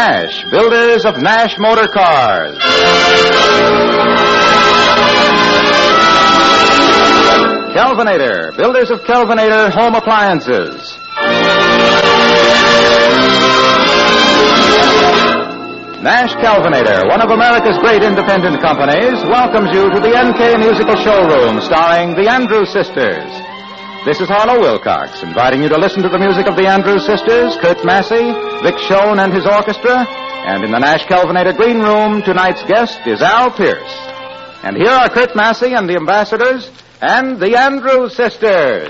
Nash, builders of Nash Motor Cars. Kelvinator, builders of Kelvinator Home Appliances. Nash Kelvinator, one of America's great independent companies, welcomes you to the NK Musical Showroom starring the Andrews Sisters. This is Harlow Wilcox, inviting you to listen to the music of the Andrews Sisters, Kurt Massey, Vic Schoen and his orchestra, and in the Nash Kelvinator Green Room, tonight's guest is Al Pierce. And here are Kurt Massey and the Ambassadors and the Andrews Sisters.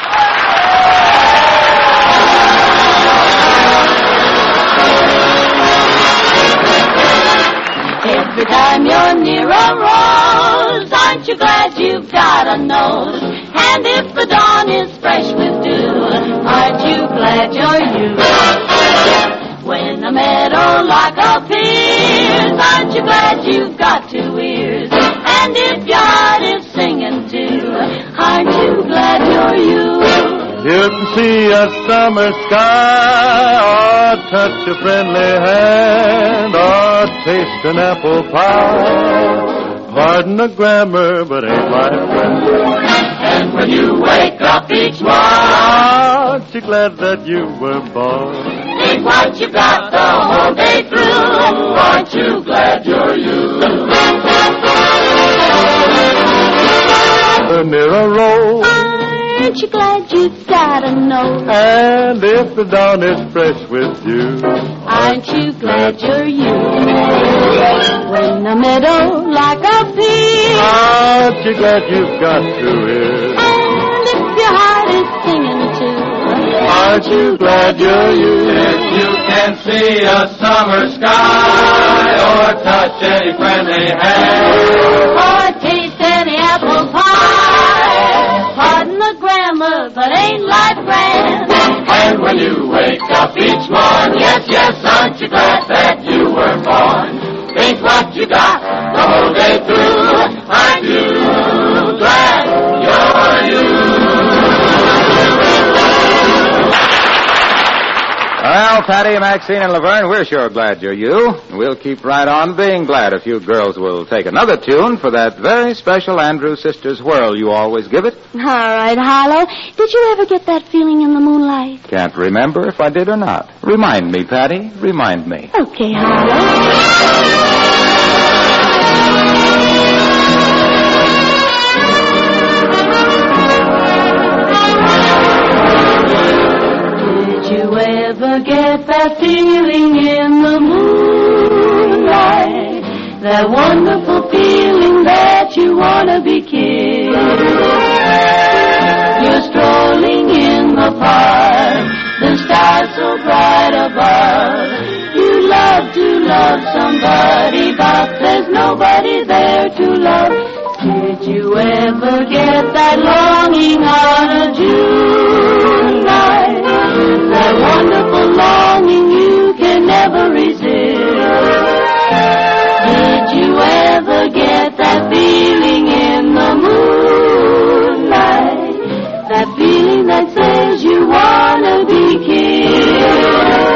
Every time you're near a rose, aren't you glad you've got a nose? And if the dawn is fresh with dew, aren't you glad you're you? When a meadowlark appears, aren't you glad you've got two ears? And if your heart is singing too, aren't you glad you're you? You can see a summer sky, or touch a friendly hand, or taste an apple pie. Pardon the grammar, but ain't my friend. And when you wake up each morning, aren't you glad that you were born? Think what you got the whole day through, aren't you glad you're you? Near a road, aren't you glad you've got a nose? and if the dawn is fresh with you, Aren't you glad you're you? When the meadowlark appears, aren't you glad you've got two ears? and if your heart is singing too, Aren't you glad you're you? If you can see a summer sky or touch any friendly hand, or taste any apple pie, pardon the grammar, but ain't life grand? and when you wake up each morn, yes, yes, aren't you glad that you were born? Think what you got the whole day through, aren't you glad you're you? Well, Patty, Maxine, and Laverne, we're sure glad you're you. We'll keep right on being glad if you girls will take another tune for that very special Andrews Sisters whirl you always give it. All right, Harlow. Did you ever get that feeling in the moonlight? Can't remember if I did or not. Remind me, Patty. Remind me. Okay, Harlow. Did you ever get that feeling in the moonlight? That wonderful feeling that you want to be kissed. You're strolling in the park, the stars so bright above. You love to love somebody, but there's nobody there to love. Did you ever get that longing on a June night? That wonderful longing you can never resist. Did you ever get that feeling in the moonlight? That feeling that says you wanna be kissed.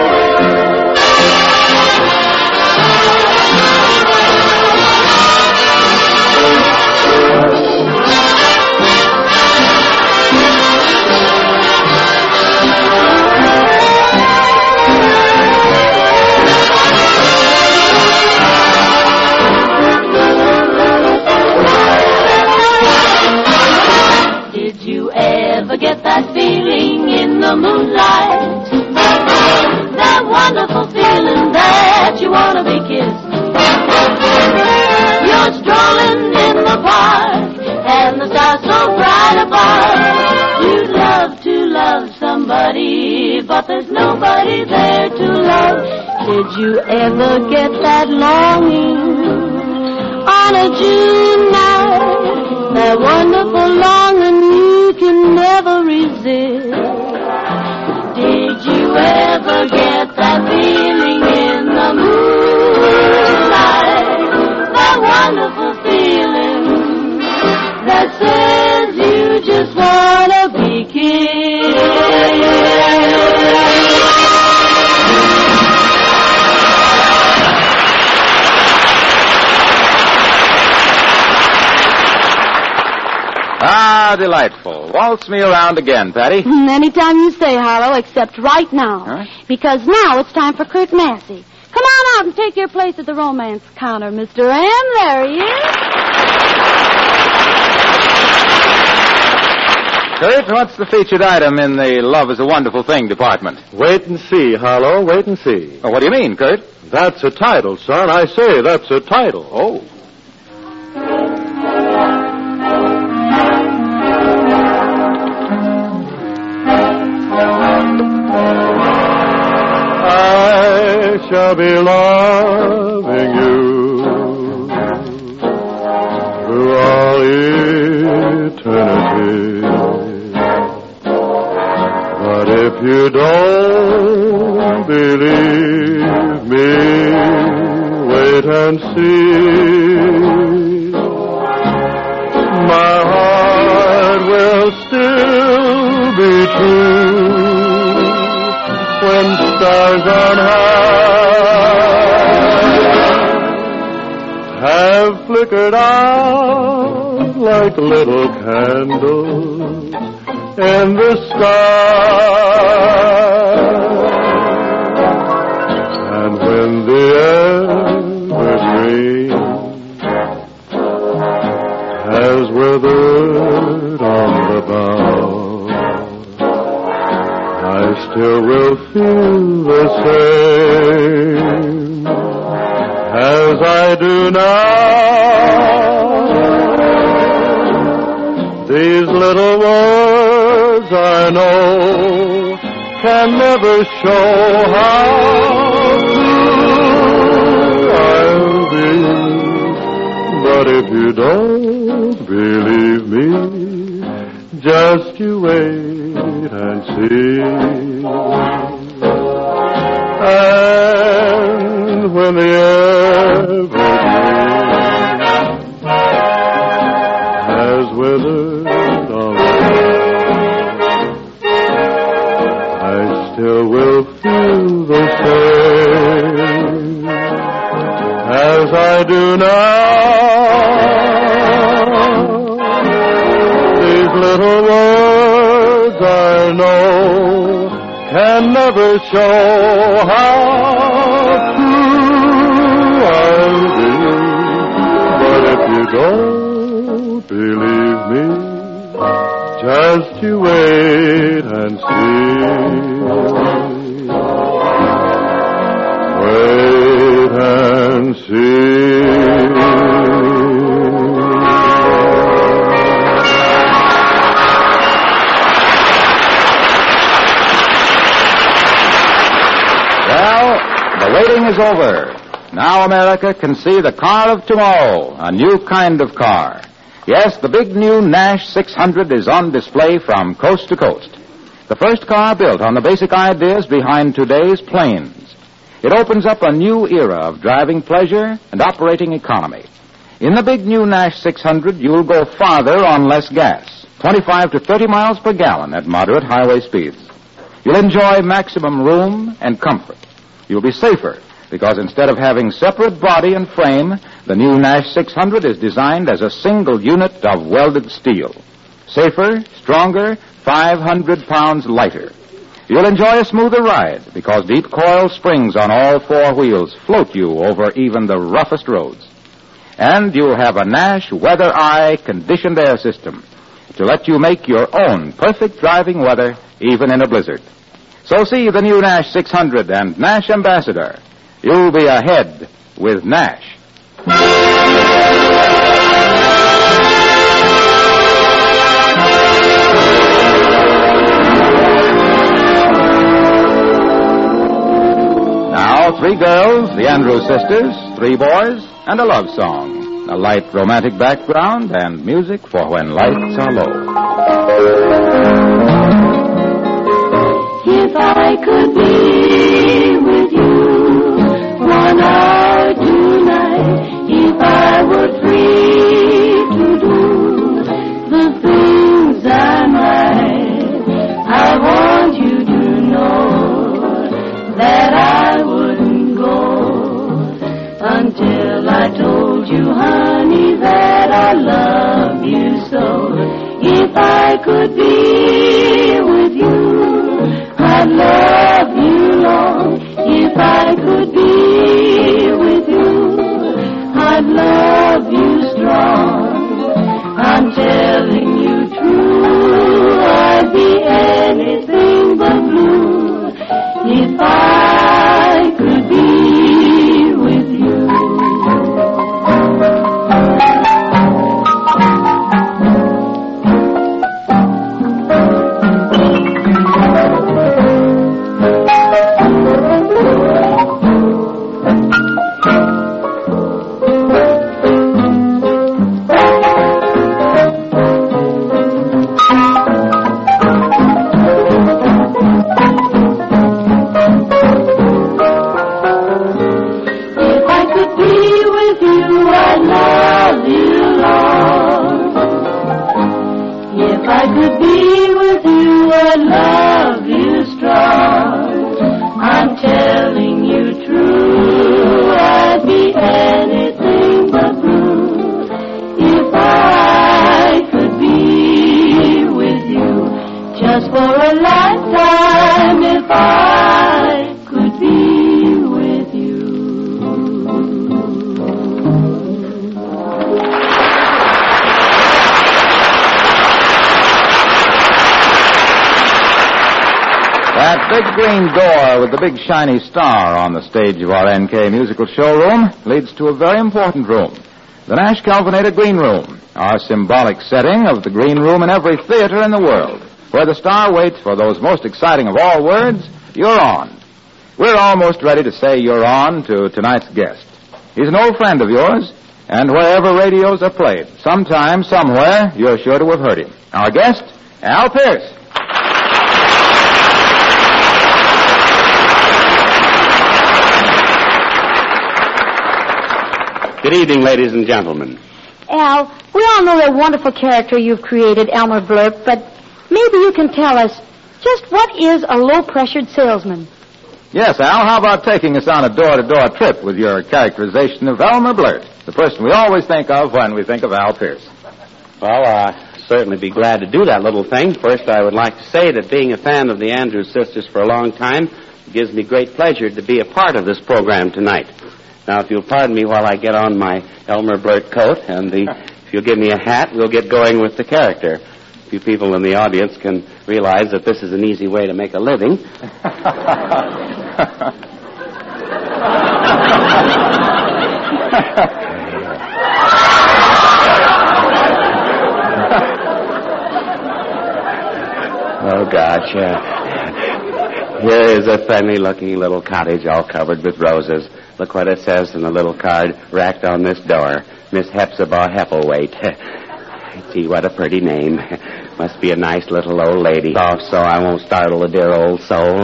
Get that feeling in the moonlight, that wonderful feeling that you want to be kissed. You're strolling in the park, and the stars so bright above. You love to love somebody, but there's nobody there to love. Did you ever get that longing on a June night? That wonderful longing you can never resist. Did you ever get that feeling in the moonlight? That wonderful feeling that says you just wanna be kissed. how delightful. Waltz me around again, Patty. Anytime you say, Harlow, except right now. Huh? Because now it's time for Kurt Massey. Come on out and take your place at the romance counter, Mr. M. There he is. Kurt, what's the featured item in the Love is a Wonderful Thing department? Wait and see, Harlow. Wait and see. Oh, what do you mean, Kurt? That's a title, son. I say that's a title. Oh. I shall be loving you through all eternity. But if you don't believe me, wait and see. My heart will still be true when stars on high have flickered out like little candles in the sky. And when the evergreen has withered on the bough, I still will feel the same as I do now. These little words I know can never show how true I'll be. But if you don't believe me, just you wait and see. And when the evergreen has withered on the ground, I still will feel the same as I do now. These little words I know can never show how true I'll be. But if you don't believe me, just you wait and see. Wait and see. The waiting is over. Now America can see the car of tomorrow, a new kind of car. Yes, the big new Nash 600 is on display from coast to coast. The first car built on the basic ideas behind today's planes. It opens up a new era of driving pleasure and operating economy. In the big new Nash 600, you'll go farther on less gas, 25 to 30 miles per gallon at moderate highway speeds. You'll enjoy maximum room and comfort. You'll be safer because instead of having separate body and frame, the new Nash 600 is designed as a single unit of welded steel. Safer, stronger, 500 pounds lighter. You'll enjoy a smoother ride because deep coil springs on all four wheels float you over even the roughest roads. And you'll have a Nash Weather Eye conditioned air system to let you make your own perfect driving weather even in a blizzard. So see the new Nash 600 and Nash Ambassador. You'll be ahead with Nash. Now, 3 girls, the Andrews sisters, 3 boys, and a love song. A light romantic background and music for when lights are low. If I could be with you 1 hour tonight, if I were free to do the things I might, I want you to know that I wouldn't go until I told you, honey, that I love you so. If I lifetime if I could be with you. That big green door with the big shiny star on the stage of our NK musical showroom leads to a very important room, the Nash Calvinator Green Room, our symbolic setting of the green room in every theater in the world, where the star waits for those most exciting of all words, "You're on." We're almost ready to say "You're on" to tonight's guest. He's an old friend of yours, and wherever radios are played, sometime, somewhere, you're sure to have heard him. Our guest, Al Pierce. Good evening, ladies and gentlemen. Al, we all know the wonderful character you've created, Elmer Blurk, but maybe you can tell us just what is a low-pressured salesman? Yes, Al, how about taking us on a door-to-door trip with your characterization of Elmer Blurt, the person we always think of when we think of Al Pierce? Well, I'll certainly be glad to do that little thing. First, I would like to say that being a fan of the Andrews Sisters for a long time, it gives me great pleasure to be a part of this program tonight. Now, if you'll pardon me while I get on my Elmer Blurt coat, and if you'll give me a hat, we'll get going with the character. A few people in the audience can realize that this is an easy way to make a living. Oh, gosh, Here is a friendly-looking little cottage all covered with roses. Look what it says in the little card racked on this door. Miss Hepzibah Heppelwaite. Gee, what a pretty name. Must be a nice little old lady. Off so I won't startle a dear old soul.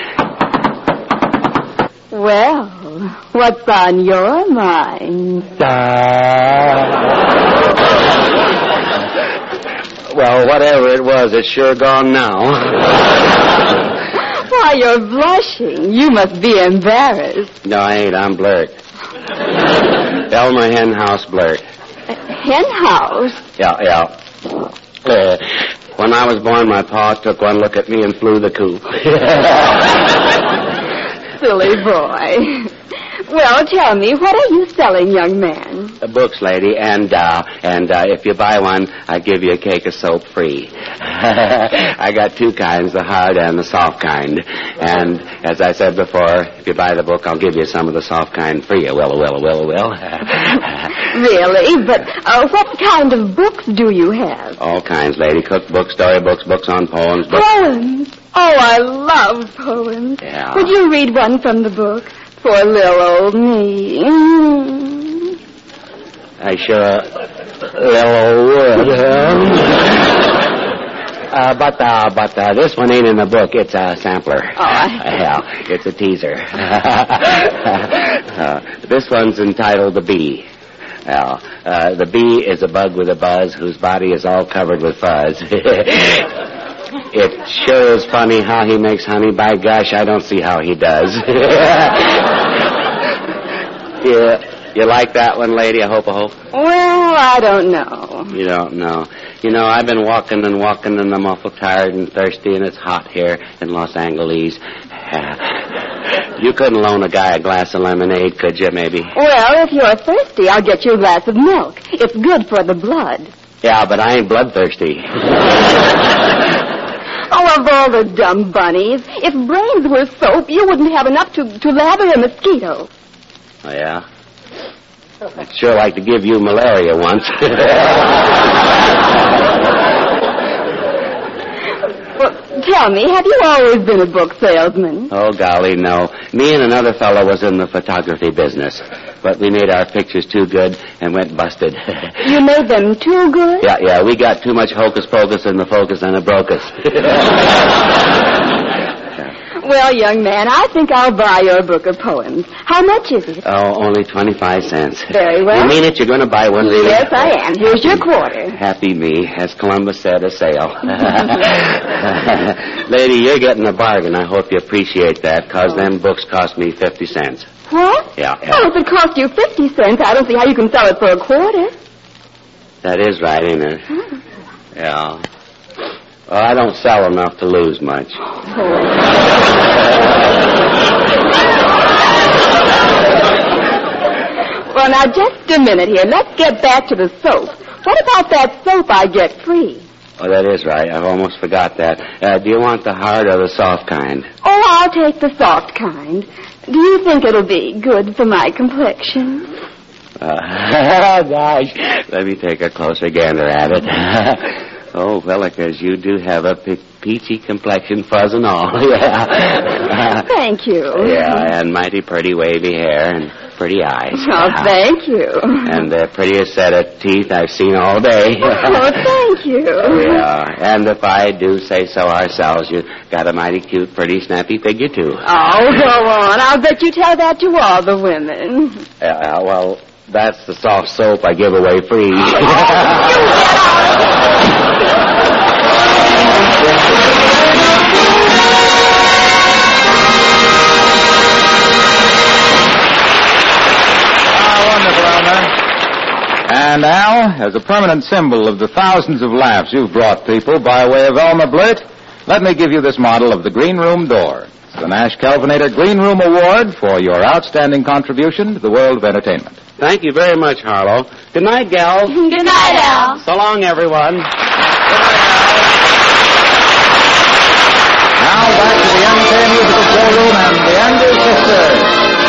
Well, what's on your mind? Well, whatever it was, it's sure gone now. Why, you're blushing. You must be embarrassed. No, I ain't. I'm Blurt. Elmer Henhouse Blurt. Henhouse? Yeah. When I was born, my pa took one look at me and flew the coop. Silly boy. Well, tell me, what are you selling, young man? Books, lady, and if you buy one, I give you a cake of soap free. I got two kinds, the hard and the soft kind. And as I said before, if you buy the book, I'll give you some of the soft kind free. Will. Really? But what kind of books do you have? All kinds, lady. Cookbooks, storybooks, books on poems. Poems? Oh, I love poems. Yeah. Would you read one from the book? For little old me. I sure little would. But this one ain't in the book. It's a sampler. Oh, Yeah, it's a teaser. This one's entitled The Bee. Well, the bee is a bug with a buzz whose body is all covered with fuzz. It sure is funny how he makes honey. By gosh, I don't see how he does. You like that one, lady? I hope. Well, I don't know. You don't know. You know, I've been walking, and I'm awful tired and thirsty, and it's hot here in Los Angeles. You couldn't loan a guy a glass of lemonade, could you, maybe? Well, if you're thirsty, I'll get you a glass of milk. It's good for the blood. Yeah, but I ain't bloodthirsty. Oh, of all the dumb bunnies. If brains were soap, you wouldn't have enough to lather a mosquito. Oh, yeah? I'd sure like to give you malaria once. Well, tell me, have you always been a book salesman? Oh, golly, no. Me and another fellow was in the photography business. But we made our pictures too good and went busted. You made them too good? Yeah, we got too much hocus pocus in the focus and it broke us. Well, young man, I think I'll buy your book of poems. How much is it? Oh, only 25 cents. Very well. You mean it? You're going to buy one, really? Yes, I am. Here's your quarter. Happy me. As Columbus said, a sale. Lady, you're getting a bargain. I hope you appreciate that, because them books cost me 50 cents. What? Yeah. Well, if it cost you 50 cents, I don't see how you can sell it for a quarter. That is right, ain't it? Yeah. Well, I don't sell enough to lose much. Well, now, just a minute here. Let's get back to the soap. What about that soap I get free? Oh, that is right. I've almost forgot that. Do you want the hard or the soft kind? Oh, I'll take the soft kind. Do you think it'll be good for my complexion? Gosh. Let me take a closer gander at it. Oh, Willikers, you do have a peachy complexion, fuzz and all. Yeah. Thank you. Yeah, and mighty pretty wavy hair and pretty eyes. Oh, thank you. And the prettiest set of teeth I've seen all day. Oh, thank you. Yeah, and if I do say so ourselves, you got a mighty cute, pretty, snappy figure, too. Oh, go on. I'll bet you tell that to all the women. Well, that's the soft soap I give away free. And Al, as a permanent symbol of the thousands of laughs you've brought people by way of Elmer Blurt, let me give you this model of the Green Room door. It's the Nash Kelvinator Green Room Award for your outstanding contribution to the world of entertainment. Thank you very much, Harlow. Good night, Gal. Good night, Al. So long, everyone. Now back to the MK Musical Showroom and the Andrews Sisters.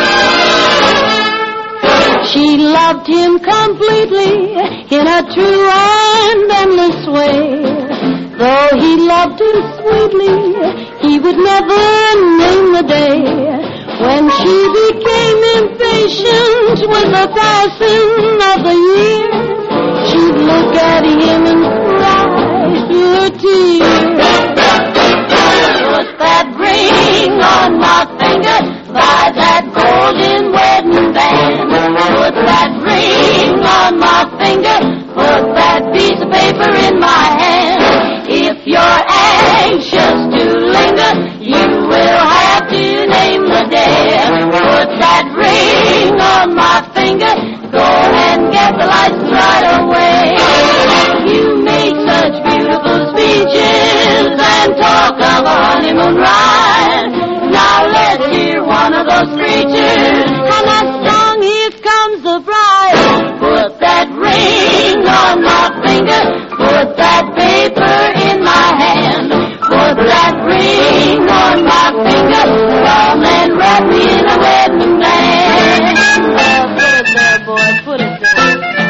She loved him completely in a true and endless way. Though he loved him sweetly, he would never name the day when she became impatient with the passing of the years. She'd look at him and cry through her tears. Put that ring on my finger by that golden wedding band. Put that ring on my finger, put that piece of paper in my hand. If you're anxious to linger, you will have to name the day. Put that ring on my finger, go and get the license right away. You make such beautiful speeches and talk of a honeymoon ride. Now let's hear one of those screeches. And that song, Here Comes the Bride. Put that ring on my finger, put that paper in my hand. Put that ring on my finger, come and wrap me in a wedding band. Put it there, boy, put it there.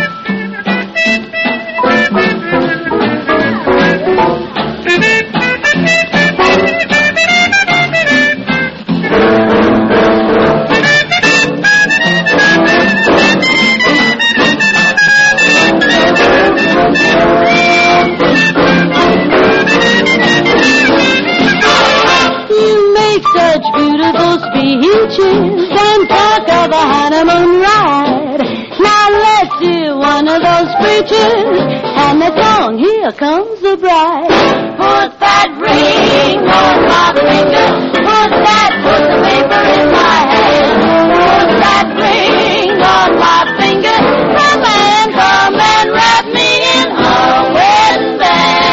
Such beautiful speeches and talk of a honeymoon ride. Now let's hear one of those preachers and the song, Here Comes the Bride. Put that ring on my finger, put the paper in my hand. Put that ring on my finger, come and wrap me in a wedding band.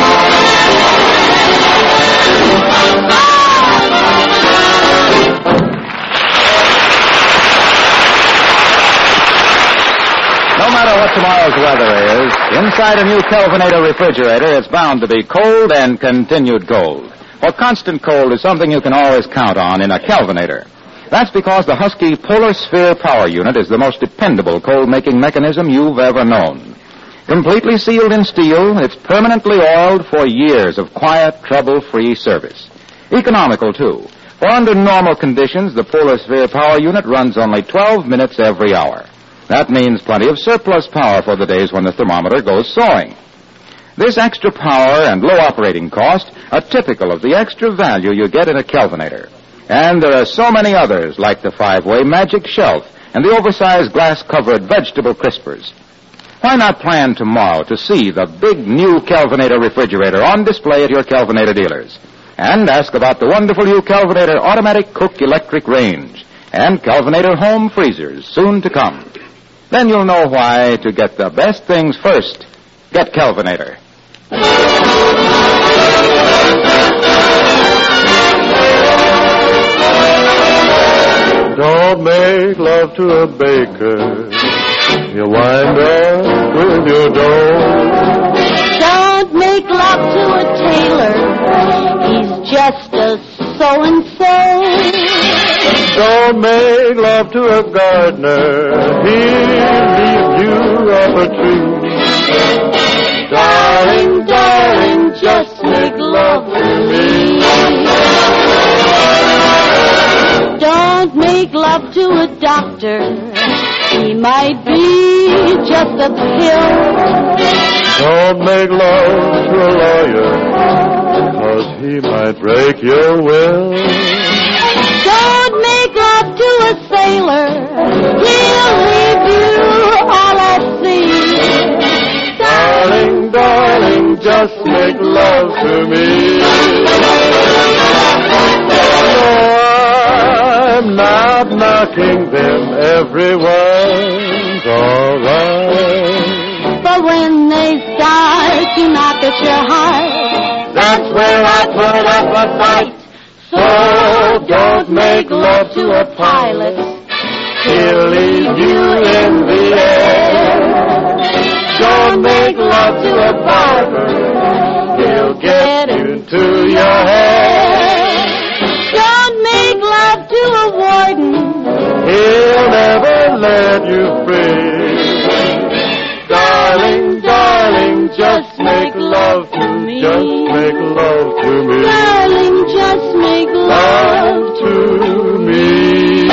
No matter what tomorrow's weather is, inside a new Kelvinator refrigerator, it's bound to be cold and continued cold. For constant cold is something you can always count on in a Kelvinator. That's because the Husky Polar Sphere Power Unit is the most dependable cold-making mechanism you've ever known. Completely sealed in steel, it's permanently oiled for years of quiet, trouble-free service. Economical, too. For under normal conditions, the Polar Sphere Power Unit runs only 12 minutes every hour. That means plenty of surplus power for the days when the thermometer goes soaring. This extra power and low operating cost are typical of the extra value you get in a Kelvinator. And there are so many others, like the 5-way Magic Shelf and the oversized glass-covered vegetable crispers. Why not plan tomorrow to see the big new Kelvinator refrigerator on display at your Kelvinator dealers? And ask about the wonderful new Kelvinator automatic cook electric range and Kelvinator home freezers soon to come. Then you'll know why, to get the best things first, get Kelvinator. Don't make love to a baker. You wind up with your dough. Don't make love to a tailor. He's just a so-and-so. Don't make love to a gardener. He'll leave you up a tree. Darling, darling, just make love to me. Don't make love to a doctor. He might be just a pill. Don't make love to a lawyer, 'cause he might break your will. Don't make love to a sailor. He'll leave you all at sea. Darling, darling, just make love to me. I'm not knocking them, everyone's alright. But when they start to knock at your heart, That's where I put up a fight. so don't make love to a pilot. He'll leave you in the air. Don't make love to a barber. He'll get into your hair. Don't make love to a warden. He'll never let you free. Darling, darling, just make love to me. Just make love to me. Darling, just make love to me.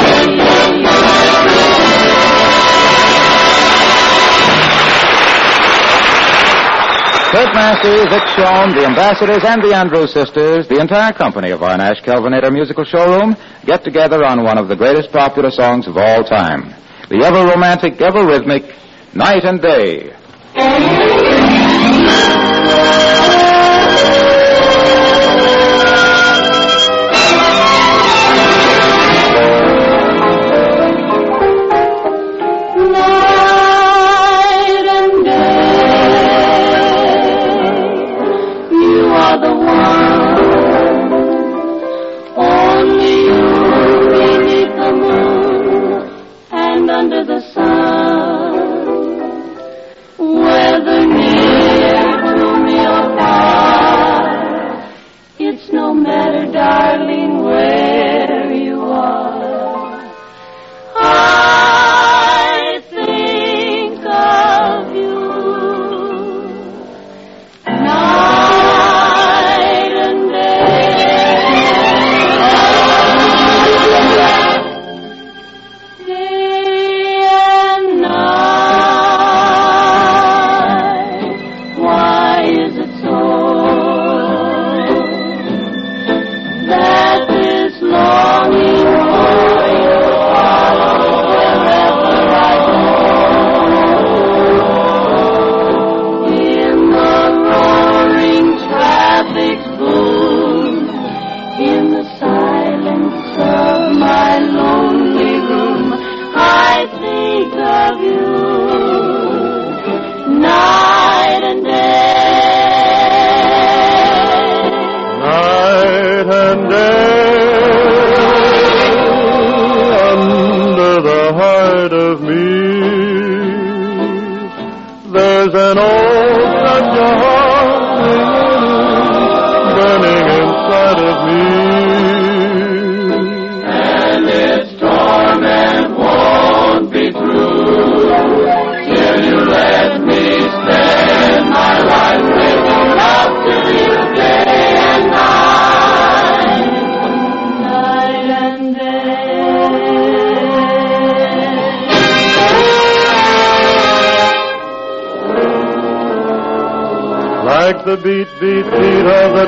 Kurt Massey, Vic Schoen, the Ambassadors, and the Andrews Sisters, the entire company of our Nash Kelvinator Musical Showroom, get together on one of the greatest popular songs of all time, the ever-romantic, ever-rhythmic Night and Day. Like the beat, beat, beat of the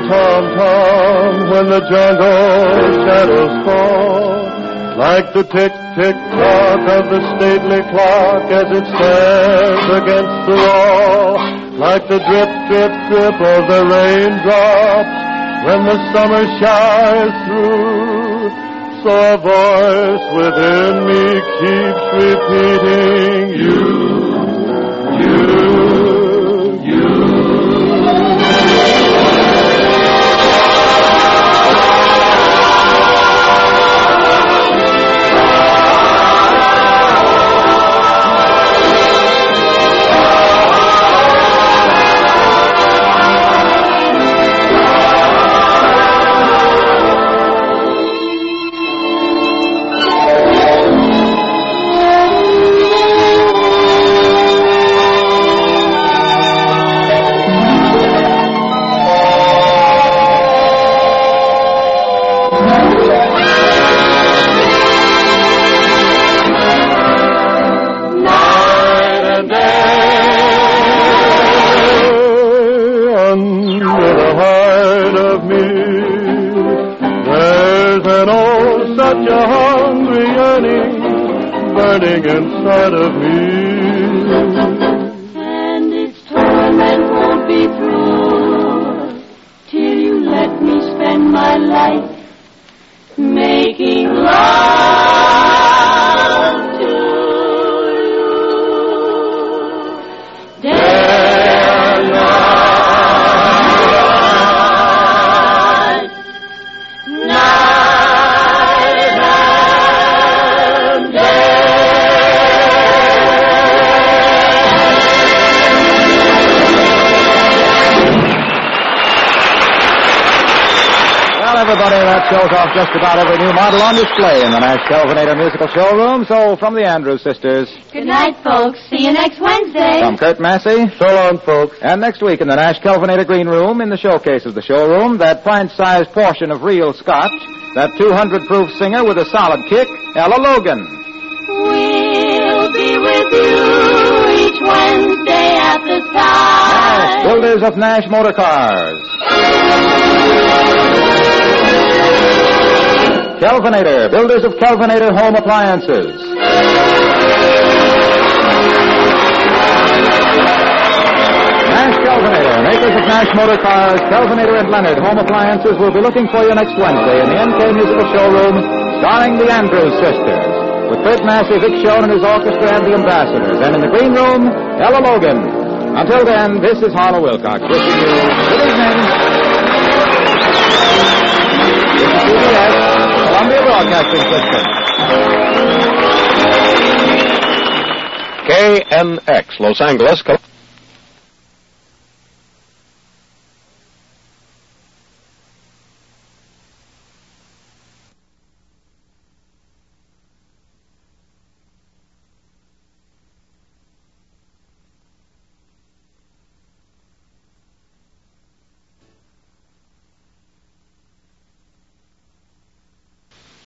tom-tom when the jungle shadows fall. Like the tick, tick, tock of the stately clock as it stands against the wall. Like the drip, drip, drip of the raindrops when the summer showers through. So a voice within me keeps repeating, you. such a hungry yearning burning inside of me. And its torment won't be through till you let me spend my life making love to you. Dare not, night and day. Well, everybody, that shows off just about every new model on display in the Nash Kelvinator Musical Showroom. So, from the Andrews Sisters, Good night, folks. See you next Wednesday. from Kurt Massey, So long, folks. and next week in the Nash Kelvinator Green Room, in the showcase of the showroom, that pint-sized portion of real Scotch, that 200-proof singer with a solid kick, Ella Logan. We'll be with you each Wednesday at the time. Builders of Nash Motor Cars. Kelvinator, builders of Kelvinator Home Appliances. Nash Kelvinator, makers of Nash Motor Cars, Kelvinator and Leonard Home Appliances will be looking for you next Wednesday in the NK Musical Showroom, starring the Andrews Sisters, with Kurt Massey, Vic Schoen and his orchestra and the Ambassadors, and in the Green Room, Ella Logan. Until then, this is Harlow Wilcox wishing you good evening. This is CBS, Columbia Broadcasting System. KNX, Los Angeles.